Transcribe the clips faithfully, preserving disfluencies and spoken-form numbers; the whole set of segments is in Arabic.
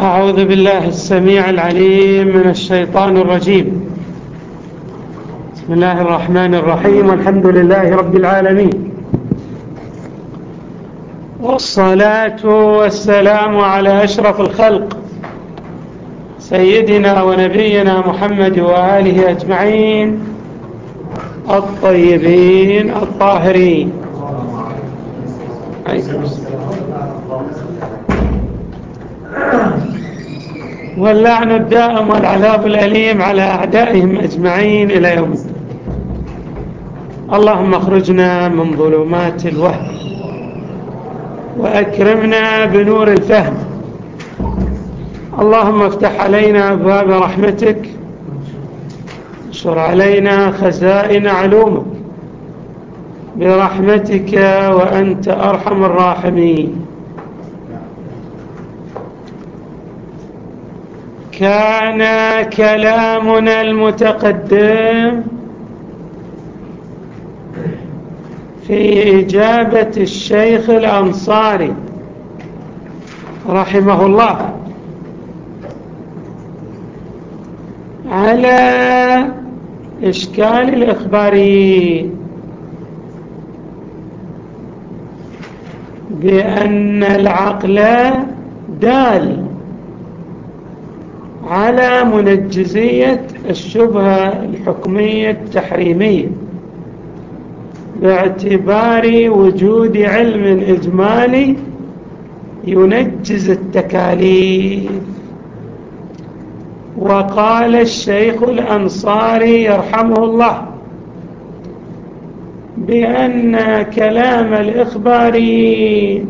أعوذ بالله السميع العليم من الشيطان الرجيم. بسم الله الرحمن الرحيم، والحمد لله رب العالمين، والصلاة والسلام على أشرف الخلق سيدنا ونبينا محمد وآله أجمعين الطيبين الطاهرين. واللعن الدائم والعذاب الأليم على أعدائهم أجمعين إلى يوم الدين. اللهم اخرجنا من ظلمات الوهم وأكرمنا بنور الفهم. اللهم افتح علينا أبواب رحمتك، انشر علينا خزائن علومك برحمتك وأنت أرحم الراحمين. كان كلامنا المتقدم في إجابة الشيخ الأنصاري رحمه الله على إشكال الإخباريين بأن العقل دال على منجزية الشبهة الحكمية التحريمية باعتبار وجود علم إجمالي ينجز التكاليف. وقال الشيخ الأنصاري يرحمه الله بأن كلام الإخباري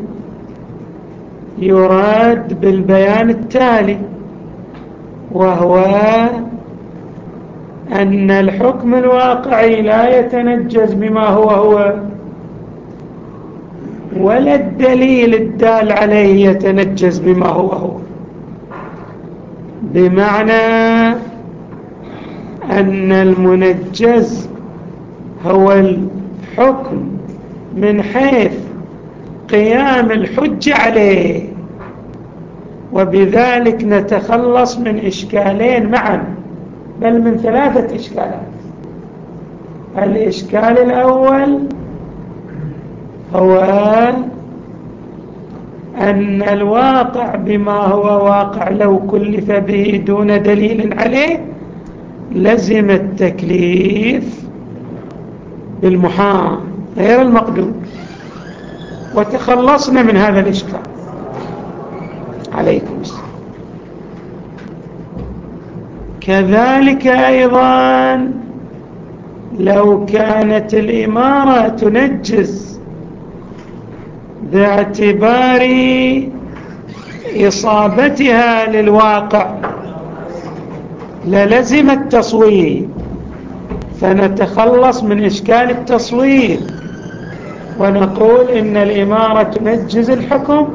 يراد بالبيان التالي، وهو أن الحكم الواقعي لا يتنجز بما هو هو، ولا الدليل الدال عليه يتنجز بما هو هو، بمعنى أن المنجز هو الحكم من حيث قيام الحجة عليه. وبذلك نتخلص من إشكالين معا، بل من ثلاثة إشكالات. الإشكال الأول هو أن الواقع بما هو واقع لو كلف به دون دليل عليه لزم التكليف بالمحال غير المقدور، وتخلصنا من هذا الإشكال. عليكم السلام. كذلك أيضا لو كانت الإمارة تنجز باعتبار إصابتها للواقع للزم التصوير، فنتخلص من إشكال التصوير ونقول إن الإمارة تنجز الحكم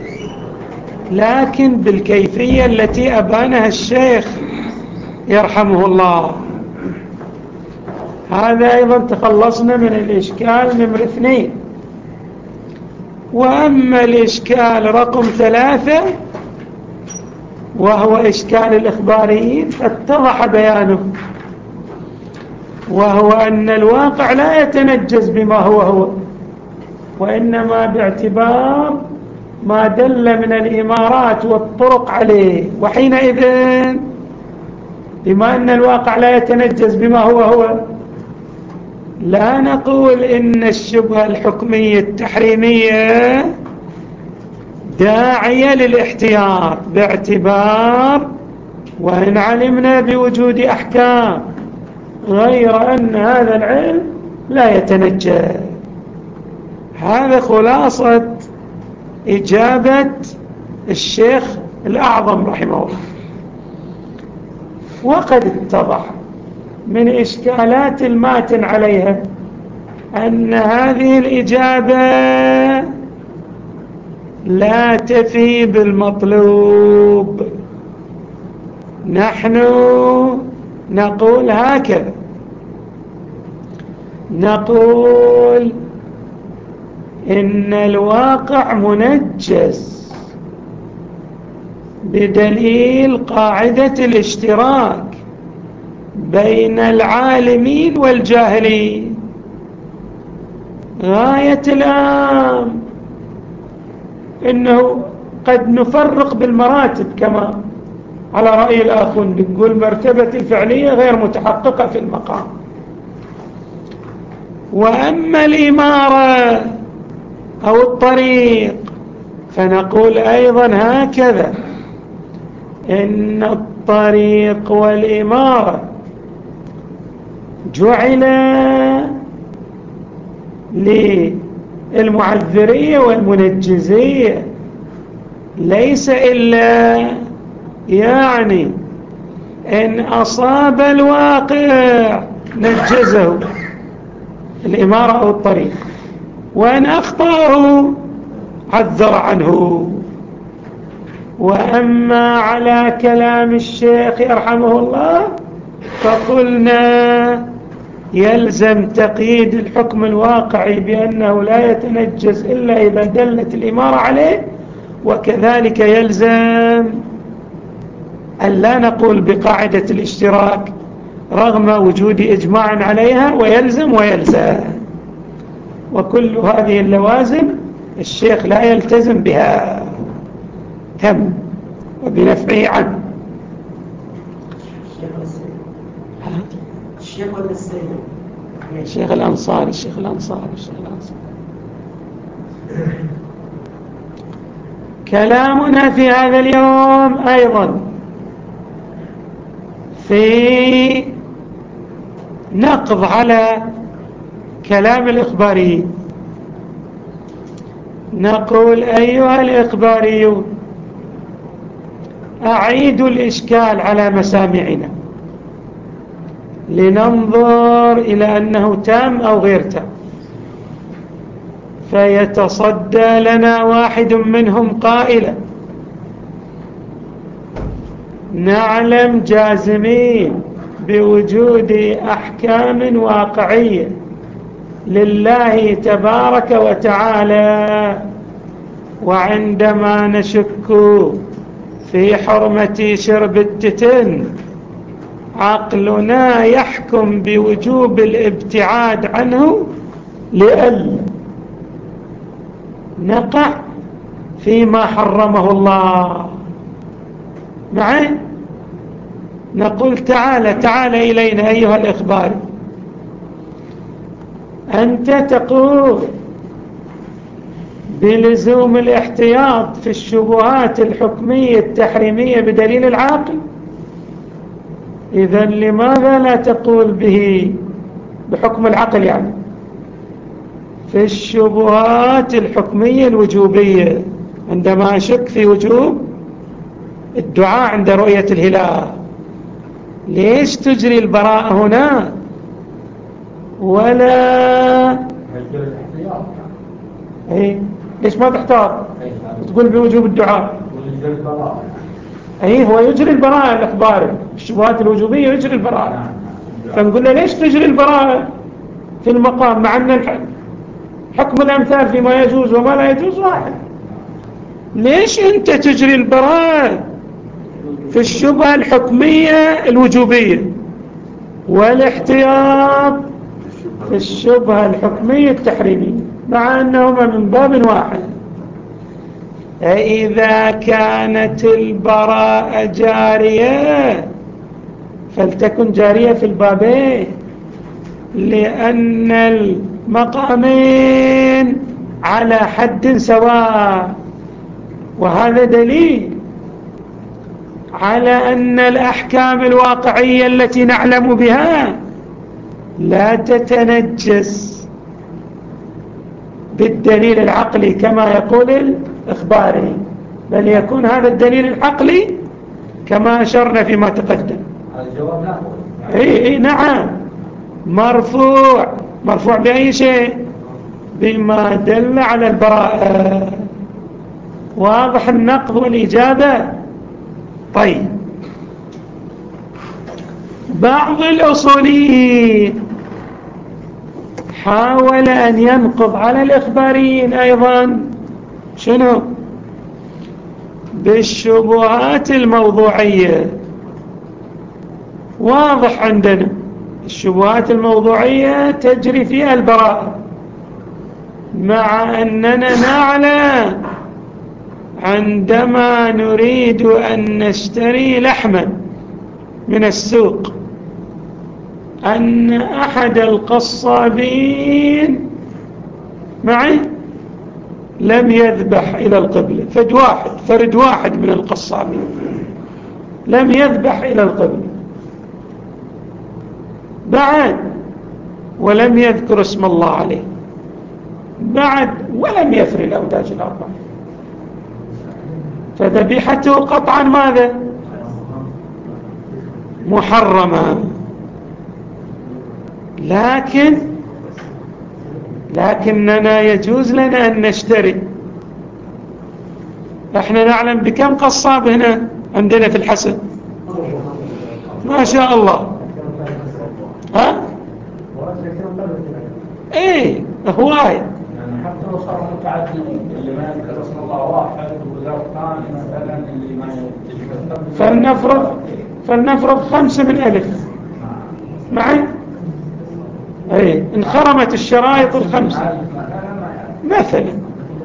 لكن بالكيفية التي أبانها الشيخ يرحمه الله. هذا أيضا تخلصنا من الإشكال نمر اثنين. وأما الإشكال رقم ثلاثة وهو إشكال الإخباريين فاتضح بيانه، وهو أن الواقع لا يتنجز بما هو هو، وإنما باعتبار ما دل من الإمارات والطرق عليه. وحينئذ بما أن الواقع لا يتنجز بما هو هو لا نقول إن الشبهة الحكمية التحريمية داعية للاحتياط، باعتبار وإن علمنا بوجود أحكام غير أن هذا العلم لا يتنجز. هذا خلاصة إجابة الشيخ الأعظم رحمه الله. وقد اتضح من إشكالات الماتن عليها أن هذه الإجابة لا تفي بالمطلوب. نحن نقول هكذا، نقول إن الواقع منجز بدليل قاعدة الاشتراك بين العالمين والجاهلين. غاية الأمر إنه قد نفرق بالمراتب كما على رأي الآخرون، نقول مرتبة الفعلية غير متحققة في المقام. وأما الإمارة أو الطريق فنقول أيضا هكذا، إن الطريق والإمارة جعل للمعذرية والمنجزية، ليس إلا يعني إن أصاب الواقع نجزه الإمارة أو الطريق، وإن أخطأه عذر عنه. وأما على كلام الشيخ يرحمه الله فقلنا يلزم تقييد الحكم الواقعي بأنه لا يتنجز إلا إذا دلت الإمارة عليه، وكذلك يلزم أن لا نقول بقاعدة الاشتراك رغم وجود إجماع عليها، ويلزم ويلزم، وكل هذه اللوازم الشيخ لا يلتزم بها تم وبنفعه عنه. الشيخ ولا السيد؟ الشيخ الأنصاري الشيخ الأنصاري الشيخ الأنصاري. كلامنا في هذا اليوم أيضا في نقض على كلام الإخباري. نقول أيها الإخباريون أعيدوا الإشكال على مسامعنا لننظر إلى أنه تام أو غير تام، فيتصدى لنا واحد منهم قائلا: نعلم جازمين بوجود أحكام واقعية لله تبارك وتعالى، وعندما نشك في حرمة شرب التتن عقلنا يحكم بوجوب الابتعاد عنه لئلا نقع فيما حرمه الله. معي نقول تعال تعال إلينا أيها الإخباري، أنت تقول بلزوم الاحتياط في الشبهات الحكمية التحريمية بدليل العاقل، إذن لماذا لا تقول به بحكم العقل يعني في الشبهات الحكمية الوجوبية؟ عندما أشك في وجوب الدعاء عند رؤية الهلال، ليش تجري البراءة هنا ولا اي ليش ما تحتاط تقول بوجوب الدعاء؟ اي هو يجري البراءة الإخباري الشبهات الوجوبية يجري البراءة، فنقول له ليش تجري البراءة في المقام مع أن حكم الأمثال فيما يجوز وما لا يجوز واحد؟ ليش أنت تجري البراءة في الشبهة الحكمية الوجوبية والاحتياط في الشبهة الحكمية التحريمية مع أنهما من باب واحد؟ فإذا كانت البراءة جارية فلتكن جارية في البابين، لأن المقامين على حد سواء، وهذا دليل على أن الأحكام الواقعية التي نعلم بها لا تتنجس بالدليل العقلي كما يقول الإخباري، بل يكون هذا الدليل العقلي كما أشرنا فيما تقدم. الجواب لا. اي اي نعم، مرفوع مرفوع بأي شيء؟ بما دل على البراءة. واضح النقض والإجابة؟ طيب، بعض الأصوليين حاول أن ينقض على الإخباريين أيضا. شنو؟ بالشبهات الموضوعية. واضح عندنا الشبهات الموضوعية تجري فيها البراءة، مع أننا نعلم عندما نريد أن نشتري لحما من السوق أن أحد القصابين معي لم يذبح إلى القبلة، فرد واحد فرد واحد من القصابين لم يذبح إلى القبلة بعد، ولم يذكر اسم الله عليه بعد، ولم يفر الأوداج الأربعة، فذبيحته قطعا ماذا؟ محرمة. لكن لكننا يجوز لنا أن نشتري. احنا نعلم بكم قصاب هنا عندنا في الحسن ما شاء الله. ها ايه هواي، يعني حتى لو صاروا متعددين اللي ما يذكر اسم الله واحد ولو كان مثلا اللي ما يذكر، فلنفرض فلنفرض خمسة من ألف معي. ايه انخرمت الشرائط الخمسة مثلا،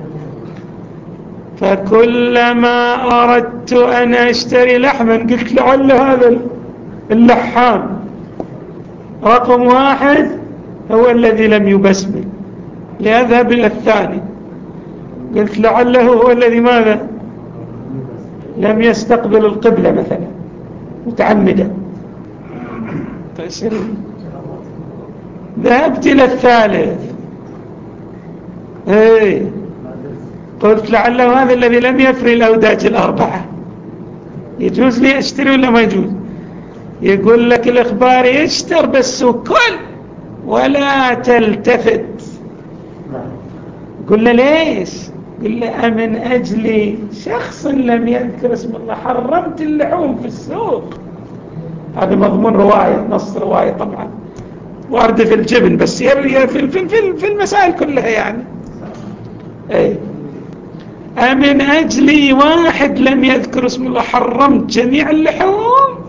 فكلما أردت أن أشتري لحما قلت لعل هذا اللحام رقم واحد هو الذي لم يبسمل، لأذهب إلى الثاني قلت لعله هو الذي ماذا لم يستقبل القبلة مثلا متعمدا، فيصير ذهبت إلى الثالث ايه قلت لعله هذا الذي لم يفري الأوداج الأربعة، يجوز لي أشتري ولا ما يجوز؟ يقول لك الإخباري اشتر بس وكل ولا تلتفت. قل له ليش؟ قل له من أجل شخص لم يذكر اسم الله حرمت اللحوم في السوق. هذا مضمون رواية، نص رواية طبعا واردة في الجبن، بس في في في في المسائل كلها يعني. اي أمن أجل واحد لم يذكر اسم الله حرمت جميع اللحوم؟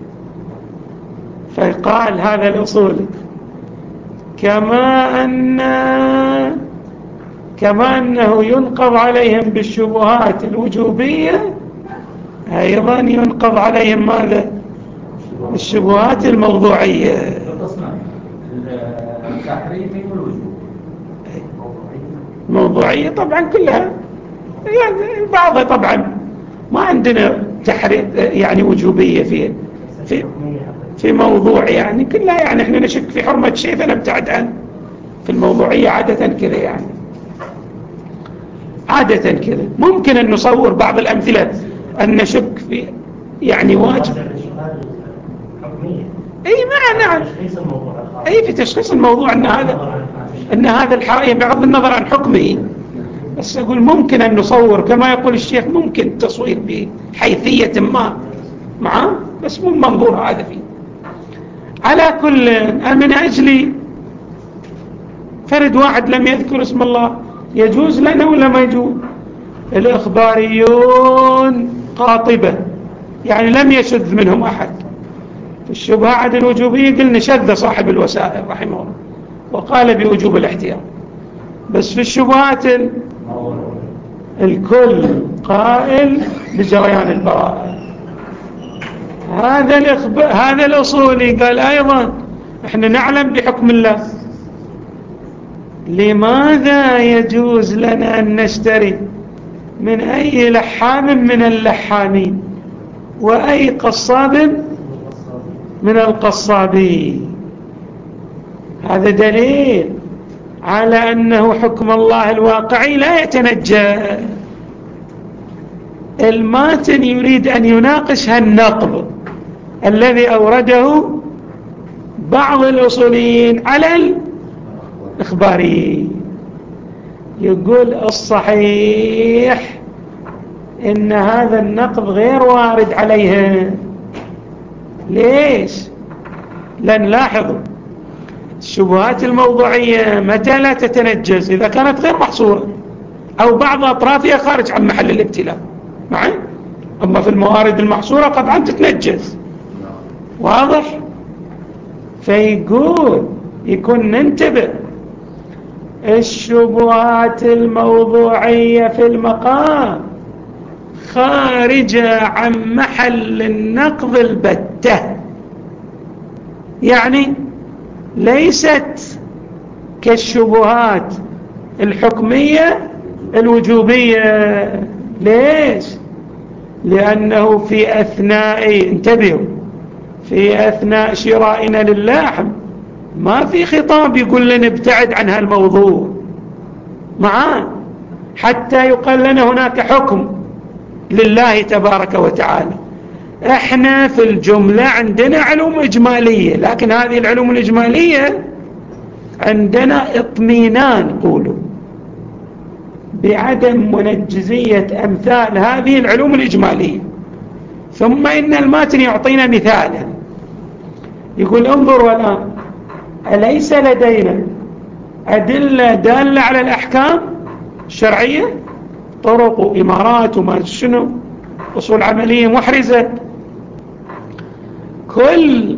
فقال هذا الأصول كما أن كما أنه ينقض عليهم بالشبهات الوجوبية أيضا ينقض عليهم ماذا؟ الشبهات الموضوعية. التحريمي والوجوب موضوعية طبعا كلها، يعني بعضها طبعا ما عندنا تحريم يعني وجوبية في في في موضوع يعني كلها، يعني احنا نشك في حرمة شيء فنبتعد عنه. في الموضوعية عادة كذا، يعني عادة كذا. ممكن أن نصور بعض الأمثلة أن نشك في يعني واجب اي مع نعم اي في تشخيص الموضوع ان هذا ان هذا الحرام بغض النظر عن حكمه، بس اقول ممكن ان نصور كما يقول الشيخ ممكن تصوير بحيثية ما معه، بس مو منظور هذا فيه. على كل من اجل فرد واحد لم يذكر اسم الله يجوز لنا ولا ما يجوز؟ الإخباريون قاطبة يعني لم يشذ منهم أحد. في الشبهة عن الوجوبية قلنا شذ صاحب الوسائل رحمه الله وقال بوجوب الاحتياط، بس في الشبهات الكل قائل بجريان البراءة. هذا الإخبار هذا الأصولي قال أيضا احنا نعلم بحكم الله، لماذا يجوز لنا أن نشتري من أي لحام من اللحامين وأي قصاب من القصابين؟ هذا دليل على أنه حكم الله الواقعي لا يتنجى. الماتن يريد أن يناقش هالنقض الذي أورده بعض الأصوليين على الإخباريين. يقول الصحيح إن هذا النقض غير وارد عليها. ليش؟ لن لاحظوا الشبهات الموضوعية متى لا تتنجز؟ إذا كانت غير محصورة أو بعض أطرافها خارج عن محل الابتلاء. معي؟ أما في الموارد المحصورة قطعا تتنجس. واضح؟ فيقول يكون ننتبه الشبهات الموضوعية في المقام خارجة عن محل النقض البتة، يعني ليست كالشبهات الحكمية الوجوبية. ليش؟ لأنه في أثناء انتبهوا في أثناء شرائنا للحم ما في خطاب يقول لنا ابتعد عن هالموضوع معاه، حتى يقال لنا هناك حكم لله تبارك وتعالى. احنا في الجملة عندنا علوم إجمالية، لكن هذه العلوم الإجمالية عندنا اطمئنان قولوا بعدم منجزية أمثال هذه العلوم الإجمالية. ثم إن الماتن يعطينا مثالا يقول انظروا الآن أليس لدينا أدلة دالة على الأحكام الشرعية، طرق وإمارات وما شنو أصول عملية محرزة، كل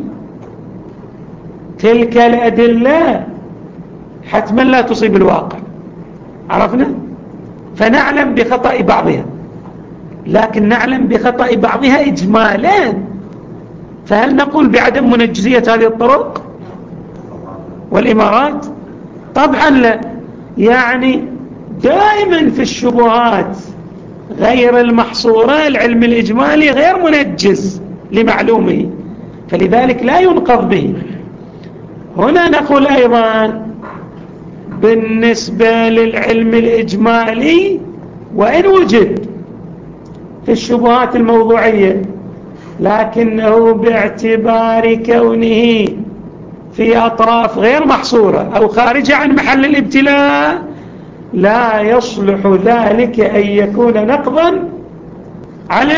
تلك الأدلة حتما لا تصيب الواقع، عرفنا؟ فنعلم بخطأ بعضها، لكن نعلم بخطأ بعضها إجمالا. فهل نقول بعدم منجزية هذه الطرق والإمارات؟ طبعا لا. يعني دائما في الشبهات غير المحصورة العلم الإجمالي غير منجز لمعلومه، فلذلك لا ينقض به. هنا نقول أيضا بالنسبة للعلم الإجمالي وإن وجد في الشبهات الموضوعية، لكنه باعتبار كونه في أطراف غير محصورة أو خارجة عن محل الابتلاء لا يصلح ذلك أن يكون نقضا على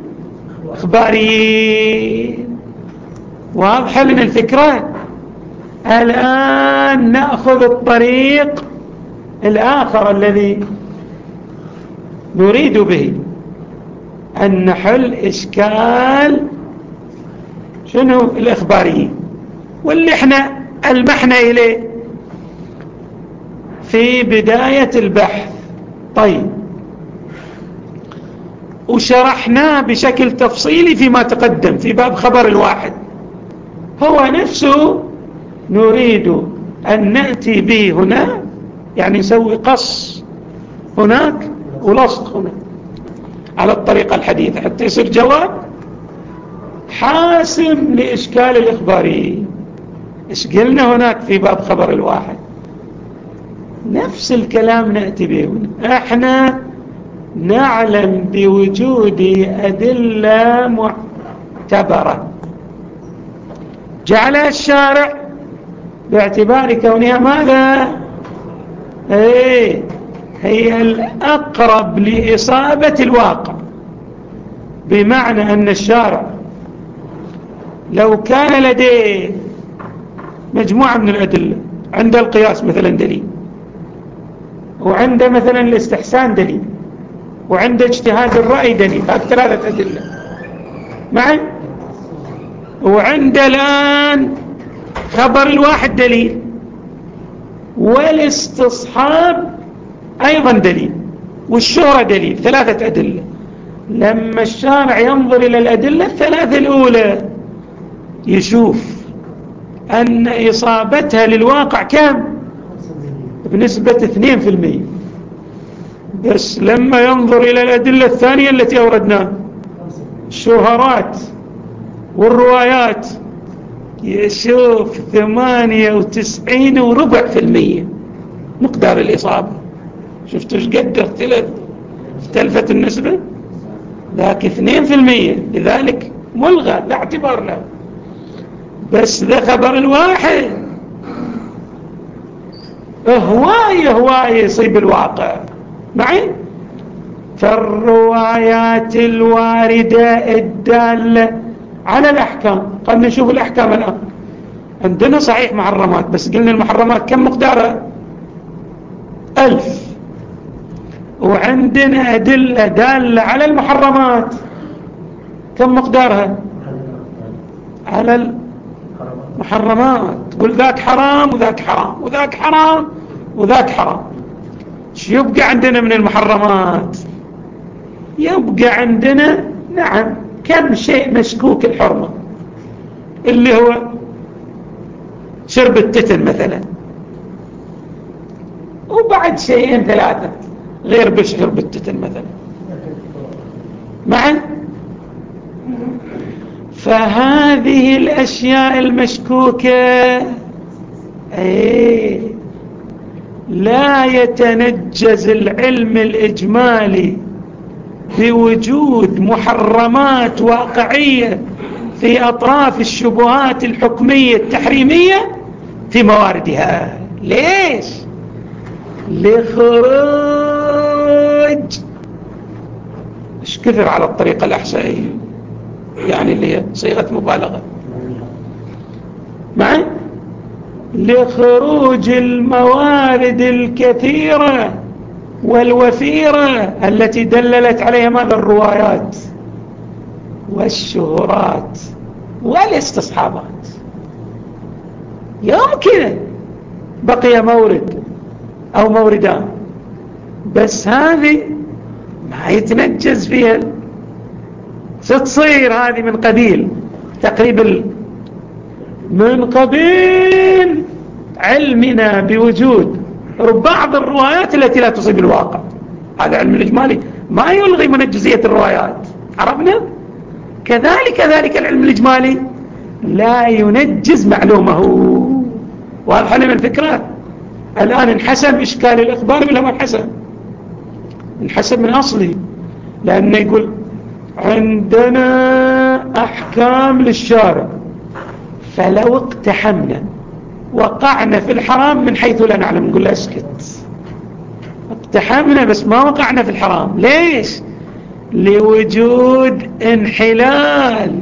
الإخباريين. واضحة لنا الفكرة؟ الآن نأخذ الطريق الآخر الذي نريد به أن نحل إشكال شنو الإخباريين، واللي احنا ألمحنا إليه في بداية البحث. طيب، وشرحناه بشكل تفصيلي فيما تقدم في باب خبر الواحد، هو نفسه نريد أن نأتي به هنا، يعني نسوي قص هناك ولصق هنا على الطريقة الحديثة حتى يصير جواب حاسم لإشكال الإخباري. إيش قلنا هناك في باب خبر الواحد؟ نفس الكلام نأتي به هنا. احنا نعلم بوجود أدلة معتبرة جعلها الشارع باعتبار كونها ماذا؟ ايه هي الأقرب لإصابة الواقع، بمعنى أن الشارع لو كان لديه مجموعة من الأدلة، عند القياس مثلا دليل، وعند مثلا الاستحسان دليل، وعند اجتهاد الرأي دليل، هذه ثلاثة أدلة معي، وعند الآن خبر الواحد دليل، والاستصحاب أيضا دليل، والشهرة دليل، ثلاثة أدلة. لما الشارع ينظر إلى الأدلة الثلاثة الأولى يشوف أن إصابتها للواقع كم؟ بنسبة اثنين في المئة. بس لما ينظر إلى الأدلة الثانية التي أوردناها، الشهرات والروايات، يشوف ثمانية وتسعين وربع في المية مقدار الإصابة. شفتوا ايش قد اختلف اختلفت النسبة؟ ذاك اثنين في المية، لذلك ملغى لا اعتبار له. بس ذا خبر الواحد هواية هواية يصيب الواقع معي. فالروايات الواردة الدالة على الأحكام، قد نشوف الأحكام الآن. عندنا صحيح محرمات، بس قلنا المحرمات كم مقدارها؟ ألف. وعندنا أدلة دالة على المحرمات كم مقدارها على المحرمات؟ تقول ذاك حرام وذاك حرام وذاك حرام وذاك حرام. شو يبقى عندنا من المحرمات؟ يبقى عندنا نعم كم شيء مشكوك الحرمة، اللي هو شرب التتن مثلا، وبعد شيئين ثلاثة غير بشرب التتن مثلا معا. فهذه الأشياء المشكوكة أي لا يتنجز العلم الإجمالي بوجود محرمات واقعية في أطراف الشبهات الحكمية التحريمية في مواردها. ليش؟ لخروج مش كثر على الطريقة الأحسائية، يعني اللي هي صيغة مبالغة معي، لخروج الموارد الكثيرة والوفيرة التي دللت عليها ماذا؟ الروايات والشهرات والاستصحابات. يمكن بقي مورد أو موردان بس هذه ما يتنجز فيها، ستصير هذه من قبيل تقريبا من قبيل علمنا بوجود بعض الروايات التي لا تصيب الواقع. هذا علم الإجمالي ما يلغي منجزية الروايات، عرفنا؟ كذلك ذلك العلم الإجمالي لا ينجز معلومه. واضح لنا الفكرة؟ الآن انحسم إشكال الإخبار ولا ما انحسم؟ انحسم من أصله، لأنه يقول عندنا أحكام للشارع، فلو اقتحمنا وقعنا في الحرام من حيث لا نعلم نقول له اسكت، اقتحمنا بس ما وقعنا في الحرام. ليش؟ لوجود انحلال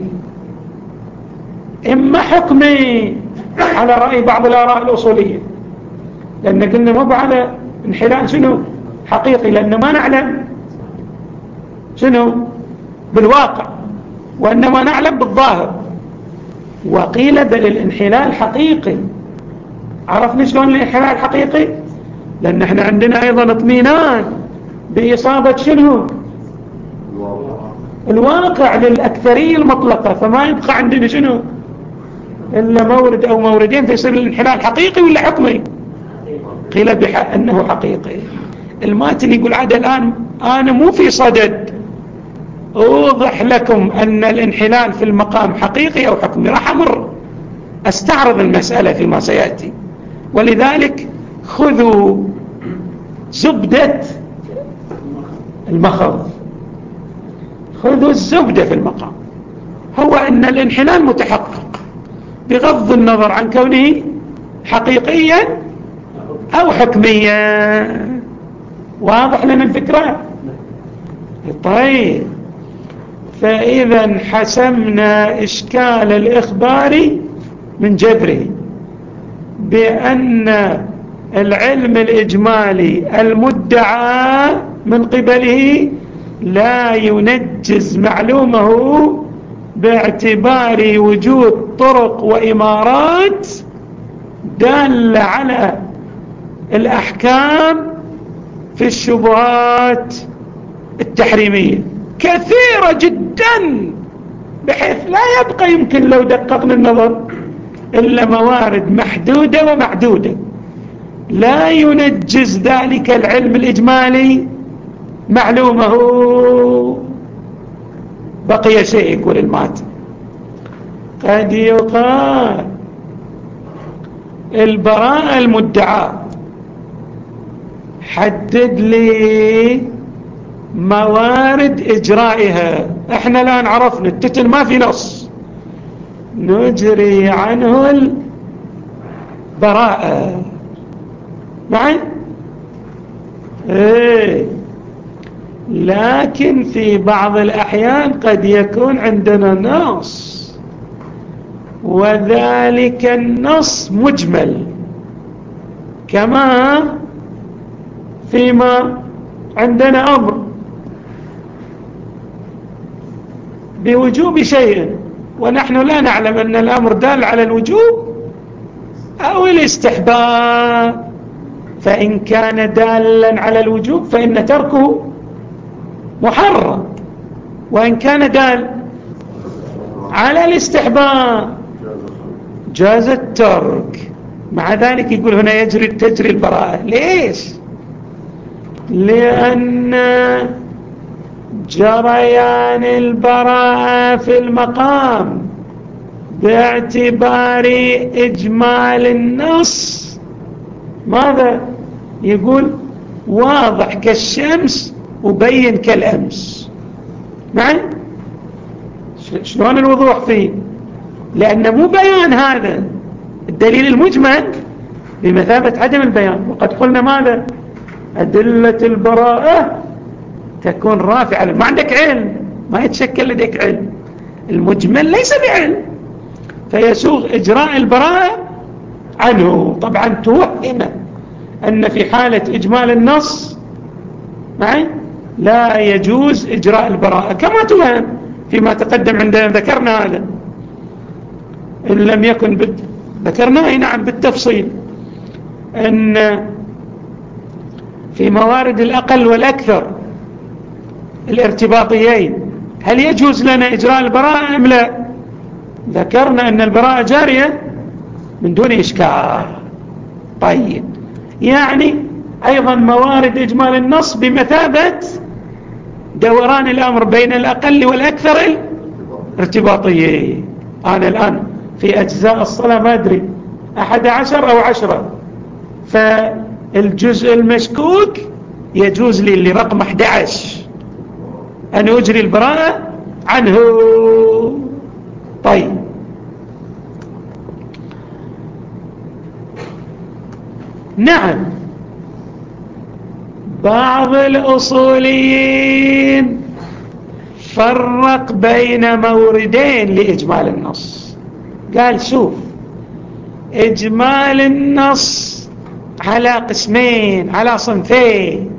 إما حكمي على رأي بعض الآراء الأصولية، لأن قلنا ما على انحلال شنو حقيقي، لأن ما نعلم شنو بالواقع وإنما نعلم بالظاهر. وقيل بل الانحلال حقيقي. عرفنا شلون الانحلال حقيقي؟ لأن احنا عندنا أيضا اطمئنان بإصابة شنو الواقع للأكثرية المطلقة، فما يبقى عندنا شنو إلا مورد أو موردين فيصير الانحلال حقيقي ولا حكمي؟ قيل بحق أنه حقيقي. الماتن يقول عاد الآن أنا مو في صدد أوضح لكم أن الانحلال في المقام حقيقي أو حكمي، راح أمر أستعرض المسألة فيما سيأتي. ولذلك خذوا زبدة المخض، خذوا الزبدة في المقام، هو أن الانحلال متحقق بغض النظر عن كونه حقيقيا أو حكميا. واضح لنا الفكرة؟ طيب، فإذا حسمنا إشكال الإخبار من جذره بأن العلم الإجمالي المدعى من قبله لا ينجز معلومه باعتبار وجود طرق وإمارات دالة على الأحكام في الشبهات التحريمية كثيرة جدا، بحيث لا يبقى يمكن لو دققنا النظر إلا موارد محدودة ومعدودة. لا ينجز ذلك العلم الإجمالي معلومه. بقي شيء يقول الماتن، قد يقال البراءة المدعاة حدد لي موارد إجرائها. احنا الآن عرفنا التتن ما في نص نجري عنه البراءة معي ايه، لكن في بعض الأحيان قد يكون عندنا نص وذلك النص مجمل، كما فيما عندنا أمر بوجوب شيء ونحن لا نعلم أن الأمر دال على الوجوب أو الاستحباب، فإن كان دالا على الوجوب فإن تركه محرم، وإن كان دال على الاستحباب جاز الترك. مع ذلك يقول هنا يجري تجري البراءة. ليش؟ لأن جريان البراءة في المقام باعتبار إجمال النص ماذا؟ يقول واضح كالشمس وبين كالأمس. معي؟ شلون الوضوح فيه؟ لأن مو بيان هذا الدليل المجمل بمثابة عدم البيان. وقد قلنا ماذا؟ أدلة البراءة تكون رافعة. ما عندك علم، ما يتشكل لديك علم، المجمل ليس بعلم، فيسوغ إجراء البراءة عنه. طبعا توهم أن في حالة إجمال النص معي لا يجوز إجراء البراءة، كما توهم فيما تقدم عندنا ذكرنا هذا. إن لم يكن بد... ذكرناه نعم بالتفصيل أن في موارد الأقل والأكثر الارتباطيين هل يجوز لنا إجراء البراءة أم لا؟ ذكرنا أن البراءة جارية من دون إشكال. طيب، يعني أيضا موارد إجمال النص بمثابة دوران الأمر بين الأقل والأكثر الارتباطيين. أنا الآن في أجزاء الصلاة ما أدري أحد عشر أو عشرة، فالجزء المشكوك يجوز لي اللي رقم أحد عشر أن أجري البراءة عنه. طيب، نعم بعض الأصوليين فرق بين موردين لإجمال النص. قال شوف، إجمال النص على قسمين، على صنفين.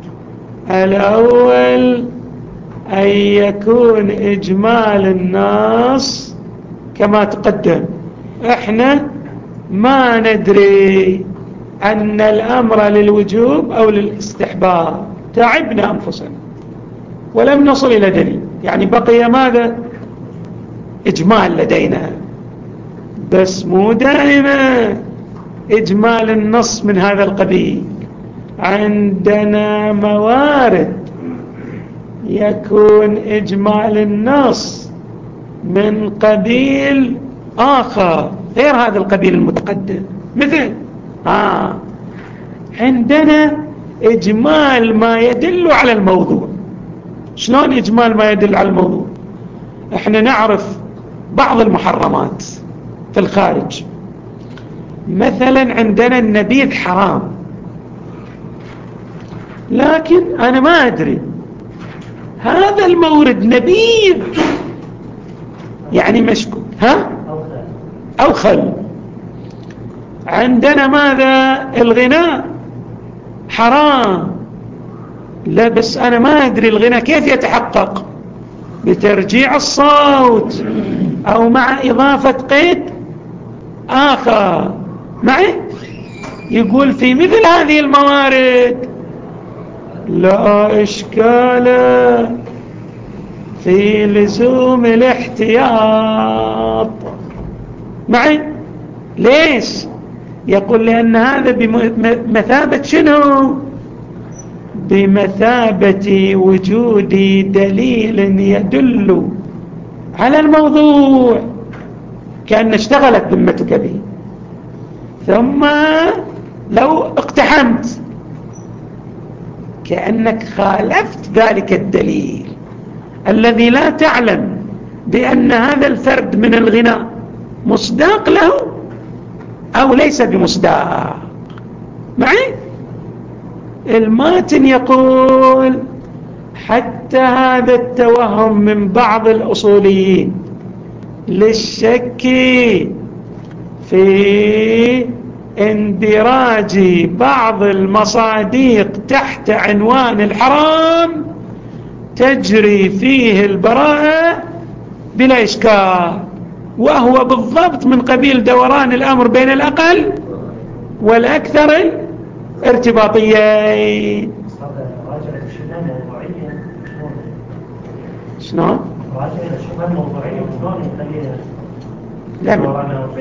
الأول أن يكون إجمال النص كما تقدم، إحنا ما ندري أن الأمر للوجوب أو للاستحباب، تعبنا أنفسنا ولم نصل إلى دليل، يعني بقي ماذا؟ إجمال لدينا. بس مو دائما إجمال النص من هذا القبيل، عندنا موارد يكون إجمال النص من قبيل آخر غير هذا القبيل المتقدم. مثل آه عندنا إجمال ما يدل على الموضوع. شلون إجمال ما يدل على الموضوع؟ احنا نعرف بعض المحرمات في الخارج، مثلا عندنا النبيذ حرام، لكن أنا ما أدري هذا المورد نبيذ يعني مشكوك ها أو خل. عندنا ماذا؟ الغناء حرام، لا بس أنا ما أدري الغناء كيف يتحقق، بترجيع الصوت أو مع إضافة قيد آخر. معي؟ يقول في مثل هذه الموارد لا إشكال في لزوم الاحتياط. معي؟ ليش؟ يقول لأن هذا بمثابة شنو؟ بمثابة وجود دليل يدل على الموضوع، كأن اشتغلت ذمتك به، ثم لو اقتحمت كأنك خالفت ذلك الدليل الذي لا تعلم بأن هذا الفرد من الغناء مصداق له أو ليس بمصداق. معي؟ الماتن يقول حتى هذا التوهم من بعض الأصوليين للشك في اندراج بعض المصاديق تحت عنوان الحرام تجري فيه البراءة بلا إشكال، وهو بالضبط من قبيل دوران الأمر بين الأقل والأكثر ارتباطيين. شنو؟ لا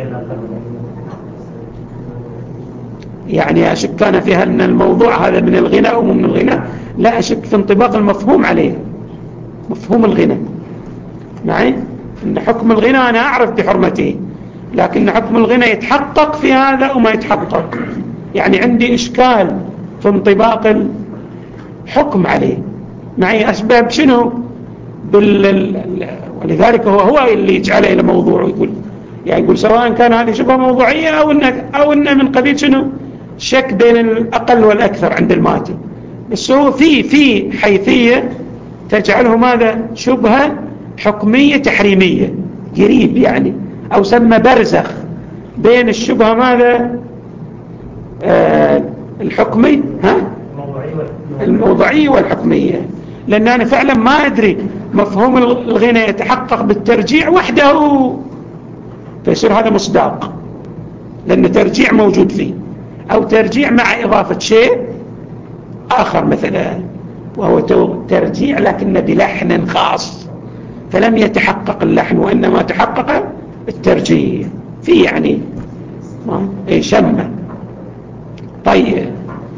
يعني أشك كان فيها أن الموضوع هذا من الغنى أو من الغنى، لا أشك في انطباق المفهوم عليه، مفهوم الغنى معي، أن حكم الغنى أنا أعرف بحرمته، لكن حكم الغنى يتحقق في هذا وما يتحقق، يعني عندي إشكال في انطباق الحكم عليه معي. أسباب شنو بال... ولذلك هو هو اللي يجعله إلى موضوع، ويقول يعني يقول سواء كان هذه شبهة موضوعية أو إن أو إن من قبيل شنو شك بين الأقل والأكثر عند الماتن، بس هو في في حيثية تجعله ماذا شبهة حكمية تحريمية قريب يعني، أو سمى برزخ بين الشبهة ماذا آه الحكمي ها الموضوعية والحكمية، لأن أنا فعلا ما أدري مفهوم الغنى يتحقق بالترجيع وحده فيصير هذا مصداق، لأن ترجيع موجود فيه، أو ترجيع مع إضافة شيء آخر مثلا، وهو ترجيع لكن بلحن خاص، فلم يتحقق اللحن وإنما تحقق الترجيع في يعني إيه شمة. طيب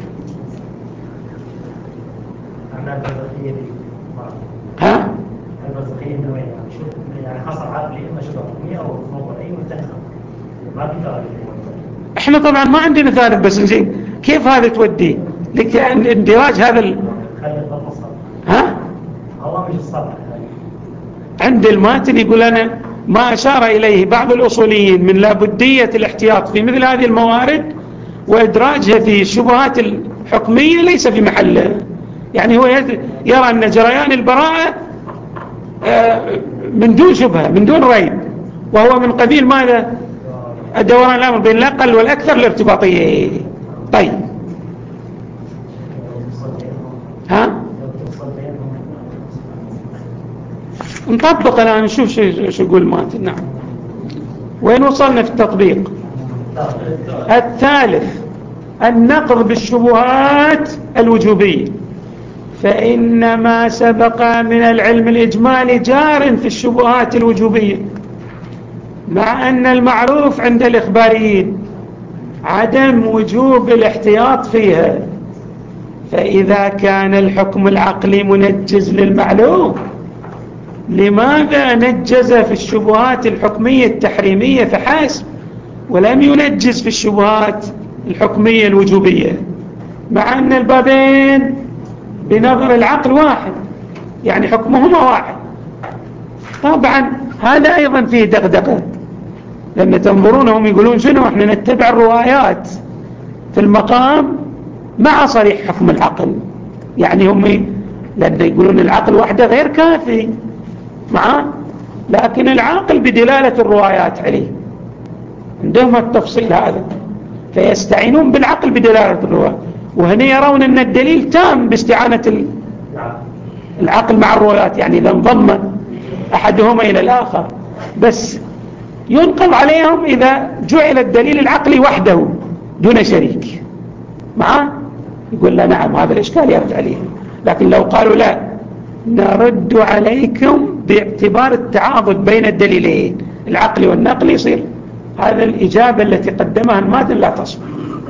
ها يعني حصل عقلي إما شبه حكمية أو موضوعية والتنخل ما في ثالث. احنا طبعا ما عندنا ثالث، بس زين كيف هذا توديه لك اندراج هذا ال... ها الله مش الصبح عند الماتن يقول أنا ما أشار إليه بعض الأصوليين من لابدية الاحتياط في مثل هذه الموارد وإدراجها في الشبهات الحكمية ليس في محله، يعني هو يرى أن جريان البراءة من دون شبهة من دون ريب، وهو من قبيل ماذا دوران الأمر بين الأقل والأكثر الارتباطية. طيب ها نطبق الآن نشوف شو يقول ماتن. نعم وين وصلنا في التطبيق؟ الثالث النقض بالشبهات الوجوبية، فإن ما سبق من العلم الإجمالي جار في الشبهات الوجوبية، مع أن المعروف عند الإخباريين عدم وجوب الاحتياط فيها، فإذا كان الحكم العقلي منجز للمعلوم لماذا نجز في الشبهات الحكمية التحريمية فحسب ولم ينجز في الشبهات الحكمية الوجوبية، مع أن البابين بنظر العقل واحد يعني حكمهما واحد. طبعا هذا أيضا فيه دغدغة، لأن تنظرونهم يقولون شنو احنا نتبع الروايات في المقام مع صريح حكم العقل، يعني هم لأن يقولون العقل وحده غير كافي معاه، لكن العقل بدلالة الروايات عليه عندهم التفصيل هذا، فيستعينون بالعقل بدلالة الروايات، وهنا يرون أن الدليل تام باستعانة العقل مع الروايات، يعني إذا انضم أحدهما إلى الآخر، بس ينقض عليهم إذا جعل الدليل العقلي وحده دون شريك معه، يقول لا نعم هذا الإشكال يرد عليه. لكن لو قالوا لا نرد عليكم باعتبار التعاضد بين الدليلين العقلي والنقلي، يصير هذا الإجابة التي قدمها الماتن لا تصبح.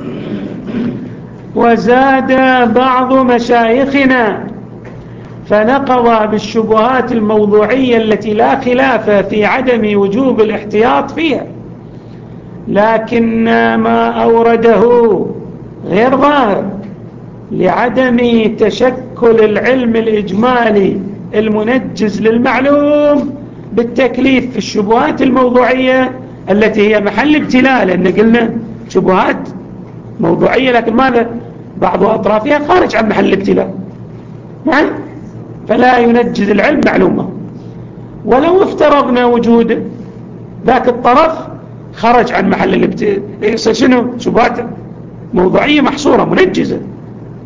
وزاد بعض مشايخنا فنقض بالشبهات الموضوعية التي لا خلاف في عدم وجوب الاحتياط فيها، لكن ما أورده غير ظاهر لعدم تشكل العلم الإجمالي المنجز للمعلوم بالتكليف في الشبهات الموضوعية التي هي محل ابتلاء، لأن قلنا شبهات موضوعية لكن ماذا بعض أطرافها خارج عن محل الابتلاء، نعم فلا ينجز العلم معلومة. ولو افترضنا وجود ذاك الطرف خرج عن محل الابتلاء، شنو شبهات موضوعية محصورة منجزة،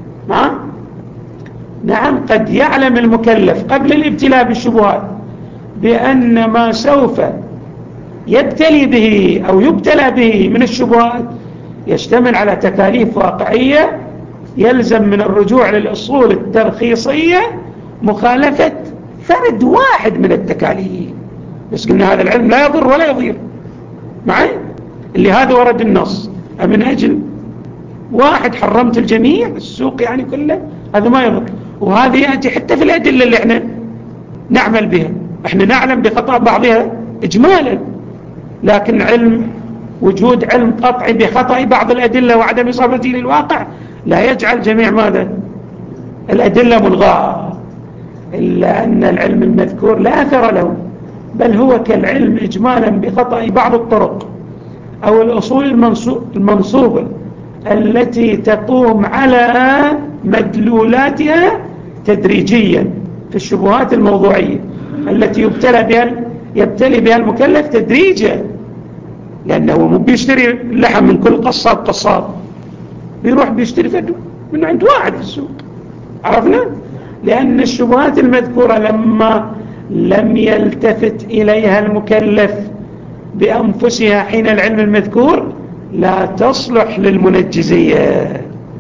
نعم نعم قد يعلم المكلف قبل الابتلاء بالشبهات بأن ما سوف يبتلي به أو يبتلى به من الشبهات يشتمل على تكاليف واقعية، يلزم من الرجوع للأصول الترخيصية مخالفة فرد واحد من التكاليف. بس قلنا هذا العلم لا يضر ولا يضير معي، اللي هذا ورد النص من أجل واحد حرمت الجميع السوق يعني كله، هذا ما يضر. وهذا يأتي حتى في الأدلة اللي احنا نعمل بها، احنا نعلم بخطأ بعضها إجمالا، لكن علم وجود علم قطعي بخطأ بعض الأدلة وعدم إصابته للواقع لا يجعل جميع ماذا الأدلة ملغاة، إلا أن العلم المذكور لا أثر له، بل هو كالعلم إجمالا بخطأ بعض الطرق أو الأصول المنصوبة التي تقوم على مدلولاتها تدريجيا في الشبهات الموضوعية التي يبتلى بها يبتلي بها المكلف تدريجا، لأنه مو بيشتري اللحم من كل قصاب قصاب، بيروح بيشتري فدو من عند واحد في السوق. عرفنا؟ لأن الشبهات المذكورة لما لم يلتفت إليها المكلف بأنفسها حين العلم المذكور لا تصلح للمنجزية.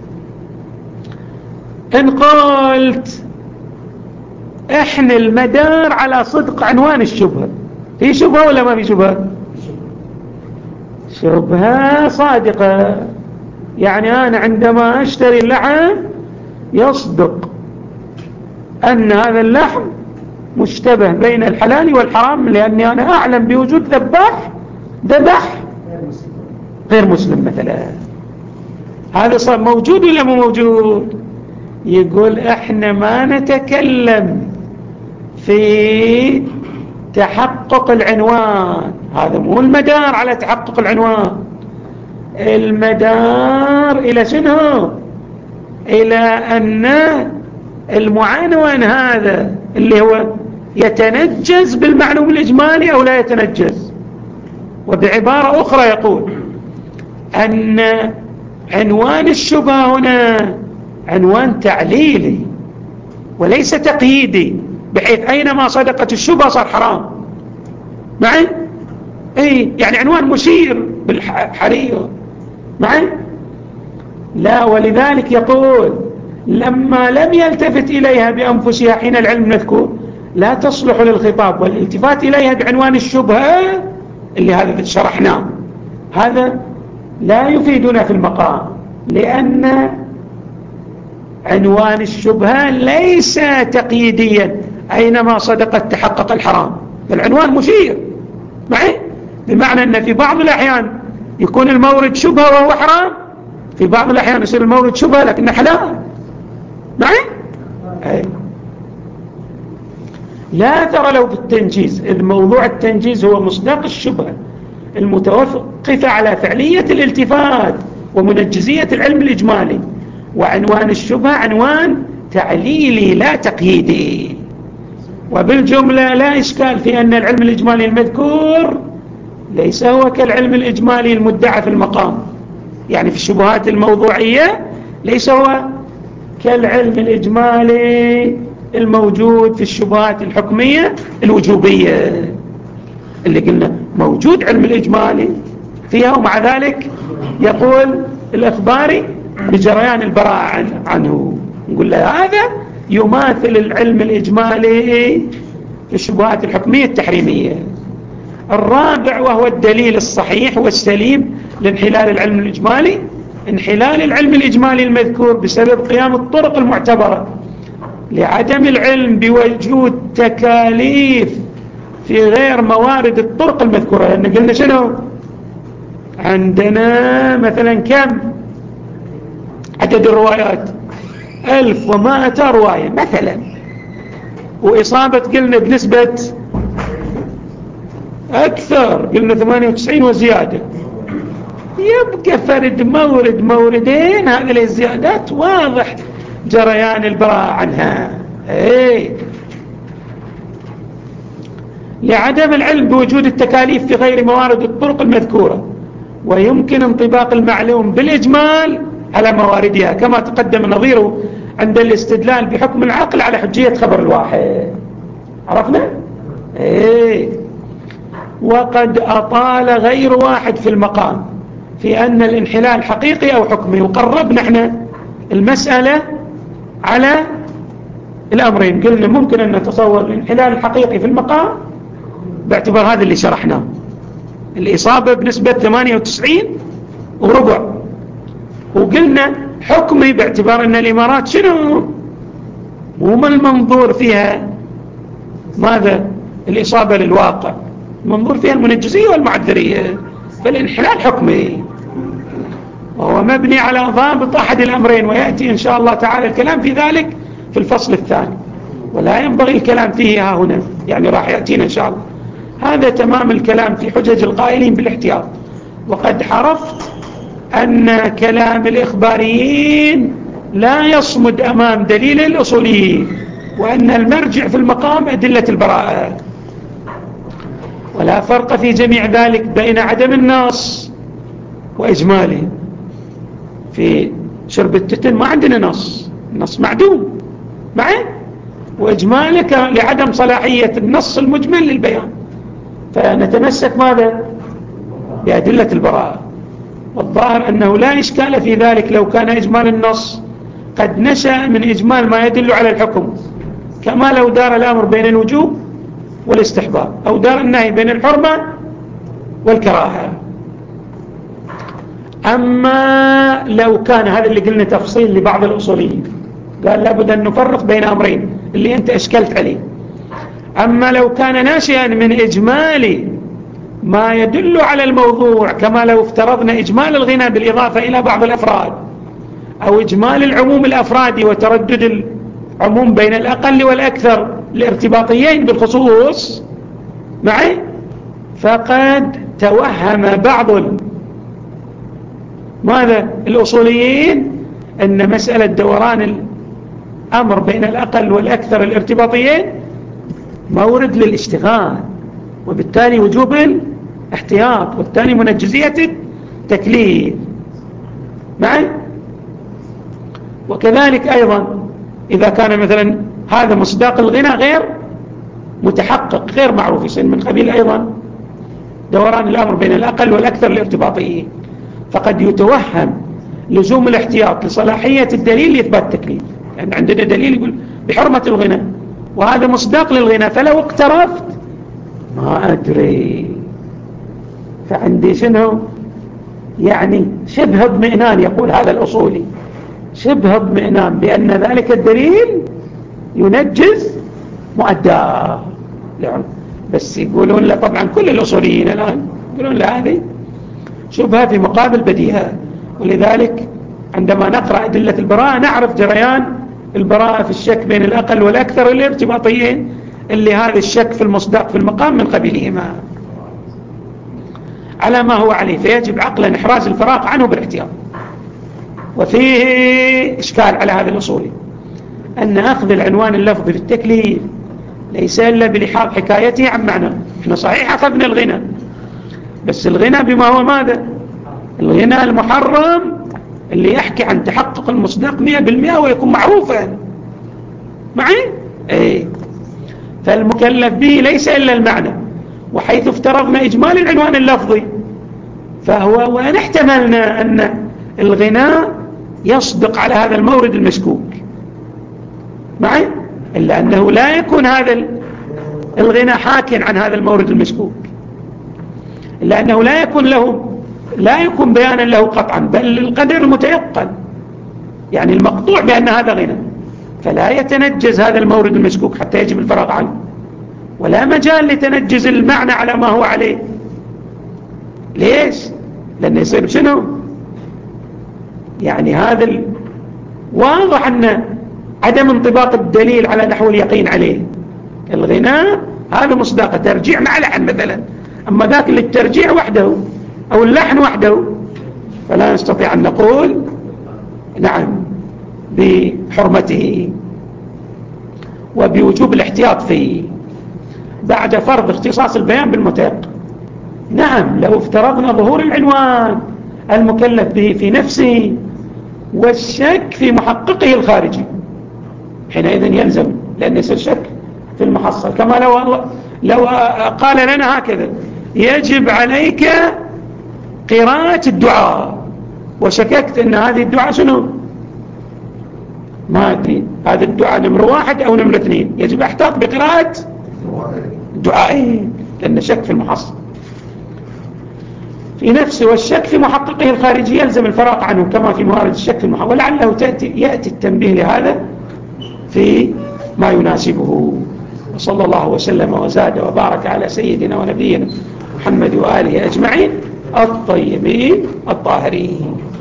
إن قلت احنا المدار على صدق عنوان الشبهة، في شبهة ولا ما في شبهة؟ شبهة صادقة، يعني أنا عندما أشتري اللحم يصدق أن هذا اللحم مشتبه بين الحلال والحرام، لأني أنا أعلم بوجود ذباح ذبح غير مسلم مثلا. هذا صار موجود ولا مو موجود؟ يقول احنا ما نتكلم في تحقق العنوان، هذا مو المدار على تحقق العنوان، المدار إلى شنو؟ إلى أن المعنون هذا اللي هو يتنجز بالمعلوم الإجمالي أو لا يتنجز. وبعبارة أخرى يقول أن عنوان الشبهة هنا عنوان تعليلي وليس تقييدي، بحيث أينما صدقت الشبهة صار حرام معي؟ اي يعني عنوان مشير بالحرية معي؟ لا، ولذلك يقول لما لم يلتفت إليها بأنفسها حين العلم المذكور لا تصلح للخطاب، والالتفات إليها بعنوان الشبهة اللي هذا شرحناه هذا لا يفيدنا في المقام، لأن عنوان الشبهة ليس تقييديا أينما صدقت تحقق الحرام، العنوان مشير معي، بمعنى أن في بعض الأحيان يكون المورد شبهة وهو حرام، في بعض الأحيان يصير المورد شبهة لكنه حلال معي. أي. لا ترى لو بالتنجيز، إذ موضوع التنجيز هو مصداق الشبهة المتوقفة على فعلية الالتفات ومنجزية العلم الإجمالي، وعنوان الشبهة عنوان تعليلي لا تقييدي. وبالجملة لا إشكال في أن العلم الإجمالي المذكور ليس هو كالعلم الإجمالي المدعى في المقام، يعني في الشبهات الموضوعية ليس هو كالعلم الإجمالي الموجود في الشبهات الحكمية الوجوبية اللي قلنا موجود علم الإجمالي فيها، ومع ذلك يقول الإخباري بجريان البراءة عنه، نقول له هذا يماثل العلم الإجمالي في الشبهات الحكمية التحريمية. الرابع وهو الدليل الصحيح والسليم لانحلال العلم الإجمالي، انحلال العلم الإجمالي المذكور بسبب قيام الطرق المعتبرة لعدم العلم بوجود تكاليف في غير موارد الطرق المذكورة. لأن قلنا شنو عندنا مثلا كم عدد الروايات؟ ألف ومائة رواية مثلا، وإصابة قلنا بنسبة أكثر، قلنا ثمانية وتسعين وزيادة، يبقى فرد مورد موردين هذه الزيادات واضح جريان البراءة عنها. ايه لعدم العلم بوجود التكاليف في غير موارد الطرق المذكورة، ويمكن انطباق المعلوم بالإجمال على مواردها كما تقدم نظيره عند الاستدلال بحكم العقل على حجية خبر الواحد. عرفنا؟ إيه. وقد أطال غير واحد في المقام في أن الانحلال حقيقي أو حكمي، وقربنا احنا المسألة على الأمرين. قلنا ممكن أن نتصور الانحلال الحقيقي في المقام باعتبار هذا اللي شرحناه، الإصابة بنسبة ثمانية وتسعين وربع، وقلنا حكمي باعتبار أن الإمارات شنو مو المنظور فيها ماذا الإصابة للواقع، المنظور فيها المنجزية والمعذرية، فالانحلال حكمي وهو مبني على ضابط أحد الأمرين، ويأتي إن شاء الله تعالى الكلام في ذلك في الفصل الثاني، ولا ينبغي الكلام فيه ها هنا، يعني راح يأتينا إن شاء الله. هذا تمام الكلام في حجج القائلين بالاحتياط. وقد عرفت أن كلام الإخباريين لا يصمد أمام دليل الأصوليين، وأن المرجع في المقام أدلة البراءة، ولا فرق في جميع ذلك بين عدم النص وإجماله. في شرب التتن ما عندنا نص، النص معدوم معه، وإجمالك لعدم صلاحية النص المجمل للبيان، فنتمسك ماذا بأدلة البراءة. والظاهر أنه لا إشكال في ذلك لو كان إجمال النص قد نشأ من إجمال ما يدل على الحكم، كما لو دار الأمر بين الوجوب والاستحباب، أو دار النهي بين الحرمة والكراهة. أما لو كان هذا اللي قلنا تفصيل لبعض الأصوليين، قال لابد أن نفرق بين أمرين اللي أنت أشكلت عليه. أما لو كان ناشئا من إجمال ما يدل على الموضوع، كما لو افترضنا إجمال الغنى بالإضافة إلى بعض الأفراد، أو إجمال العموم الأفرادي وتردد العموم بين الأقل والأكثر الارتباطيين بالخصوص معي، فقد توهم بعض ماذا الأصوليين أن مسألة دوران الأمر بين الأقل والأكثر الارتباطيين مورد للاشتغال، وبالتالي وجوب الاحتياط، والثاني منجزية التكليف معي. وكذلك أيضا إذا كان مثلا هذا مصداق الغنى غير متحقق غير معروف، يصير من قبيل أيضا دوران الأمر بين الأقل والأكثر الارتباطيين، فقد يتوهم لزوم الاحتياط لصلاحية الدليل لإثبات التكليف، لأن يعني عندنا دليل يقول بحرمة الغنى وهذا مصداق للغنى، فلو اقترفت ما أدري، فعندي شنو يعني شبه اطمئنان، يقول هذا الأصولي شبه اطمئنان بأن ذلك الدليل ينجز مؤداه. بس يقولون لا، طبعا كل الأصوليين الآن يقولون لا، هذه شبهة في مقابل بديهة. ولذلك عندما نقرأ أدلة البراءة نعرف جريان البراءة في الشك بين الأقل والأكثر الارتباطيين، اللي هذا الشك في المصداق في المقام من قبيلهما على ما هو عليه، فيجب عقلا إحراز الفراغ عنه بالاحتياط. وفيه إشكال على هذا الأصولي أن أخذ العنوان اللفظي في التكليف ليس إلا بلحاظ حكايته عن معنى. إحنا صحيح أخذنا الغنى، بس الغنى بما هو ماذا الغنى المحرم اللي يحكي عن تحقق المصداق مئة بالمئة ويكون معروفا معي ايه، فالمكلف به ليس إلا المعنى، وحيث افترضنا إجمال العنوان اللفظي فهو، وأن احتملنا أن الغناء يصدق على هذا المورد المشكوك معي، إلا أنه لا يكون هذا الغناء حاكٍ عن هذا المورد المشكوك، إلا أنه لا يكون له لا يكون بيانا له قطعا، بل القدر المتيقن، يعني المقطوع بأن هذا غنى، فلا يتنجز هذا المورد المشكوك حتى يجب الفراغ عنه، ولا مجال لتنجز المعنى على ما هو عليه. ليش؟ لأنه يصير شنو يعني هذا ال... واضح أن عدم انطباق الدليل على نحو اليقين عليه. الغناء هذا مصداق ترجيع مع لحن مثلا، أما ذاك للترجيع وحده أو اللحن وحده فلا نستطيع أن نقول نعم بحرمته وبوجوب الاحتياط فيه بعد فرض اختصاص البيان بالمتيقن. نعم لو افترضنا ظهور العنوان المكلف به في نفسه والشك في محققه الخارجي، حينئذ يلزم، لأن يصير شك في المحصل، كما لو لو قال لنا هكذا يجب عليك قراءة الدعاء وشككت أن هذه الدعاء شنو ما أدري هذا الدعاء نمرة واحد أو نمرة اثنين يجب احتاط بقراءة دعائين لأن شك في المحصل في نفسه والشك في محققه الخارجي يلزم الفراق عنه كما في موارد الشك في المحصل ولعله تأتي يأتي التنبيه لهذا في ما يناسبه وصلى الله وسلم وزاد وبارك على سيدنا ونبينا محمد وآله أجمعين الطيبين الطاهرين.